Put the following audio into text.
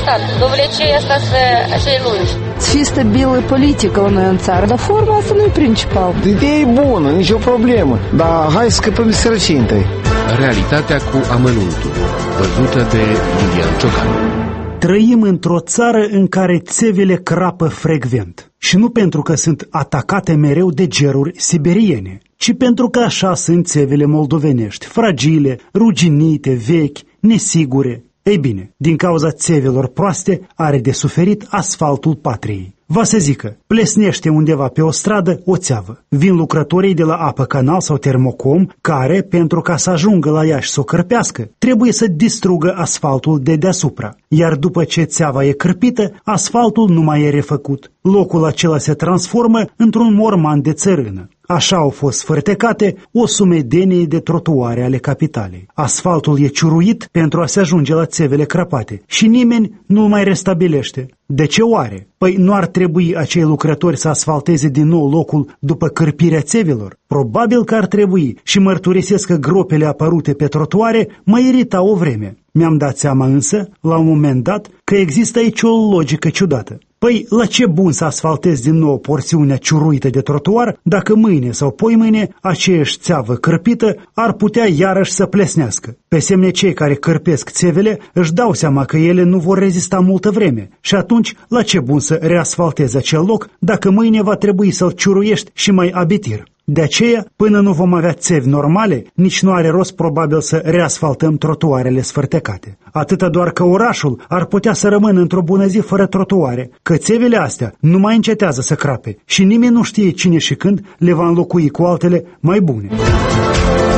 stat. Domnule, ce e asta așa e lungi? Să fie stabilă politică la noi în țară, dar forma asta nu e principal. Ideea e bună, nicio problemă, dar hai să scăpăm de sărăcie întâi. Realitatea cu amănuntul, văzută de Iulian Ciocan. Trăim într-o țară în care țevele crapă frecvent. Și nu pentru că sunt atacate mereu de geruri siberiene, ci pentru că așa sunt țevele moldovenești, fragile, ruginite, vechi, nesigure. Ei bine, din cauza țevelor proaste are de suferit asfaltul patriei. Va să zică, plesnește undeva pe o stradă o țeavă. Vin lucrătorii de la Apă Canal sau Termocom care, pentru ca să ajungă la ea și să o cărpească, trebuie să distrugă asfaltul de deasupra. Iar după ce țeava e cărpită, asfaltul nu mai e refăcut. Locul acela se transformă într-un morman de țărână. Așa au fost sfărtecate o sumedenie de trotuare ale capitalei. Asfaltul e ciuruit pentru a se ajunge la țevele crăpate și nimeni nu-l mai restabilește. De ce oare? Păi nu ar trebui acei lucrători să asfalteze din nou locul după cârpirea țevelor? Probabil că ar trebui și mărturisesc că gropele apărute pe trotuare mă irita o vreme. Mi-am dat seama însă, la un moment dat, că există aici o logică ciudată. Păi, la ce bun să asfaltezi din nou porțiunea ciuruită de trotuar dacă mâine sau poimâine aceeași țeavă cărpită ar putea iarăși să plesnească? Pe semne cei care cărpesc țevele își dau seama că ele nu vor rezista multă vreme și atunci la ce bun să reasfaltezi acel loc dacă mâine va trebui să-l ciuruiești și mai abitir? De aceea, până nu vom avea țevi normale, nici nu are rost probabil să reasfaltăm trotuarele sfărtecate. Atâta doar că orașul ar putea să rămână într-o bună zi fără trotuare, că țevele astea nu mai încetează să crape și nimeni nu știe cine și când le va înlocui cu altele mai bune.